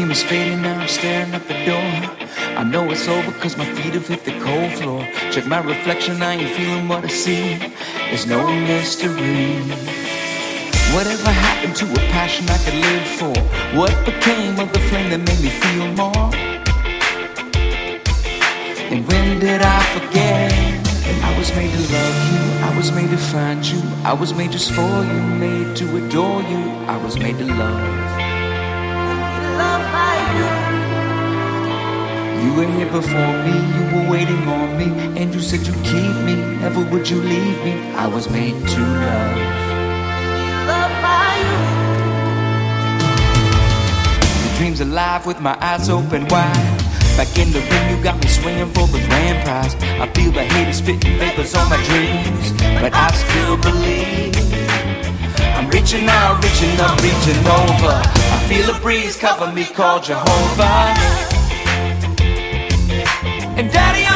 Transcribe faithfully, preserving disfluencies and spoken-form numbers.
dream is fading, now I'm staring at the door. I know it's over cause my feet have hit the cold floor. Check my reflection, I ain't feeling what I see. There's no mystery. Whatever happened to a passion I could live for? What became of the flame that made me feel more? And when did I forget? And I was made to love you, I was made to find you, I was made just for you, made to adore you, I was made to love. You were here before me, you were waiting on me, and you said you'd keep me, never would you leave me. I was made to love. Loved by you. The dream's alive with my eyes open wide. Back in the ring, you got me swinging for the grand prize. I feel the haters spitting vapors on my dreams, but I still believe. I'm reaching out, reaching up, reaching over. I feel a breeze cover me, called Jehovah. And Daddy,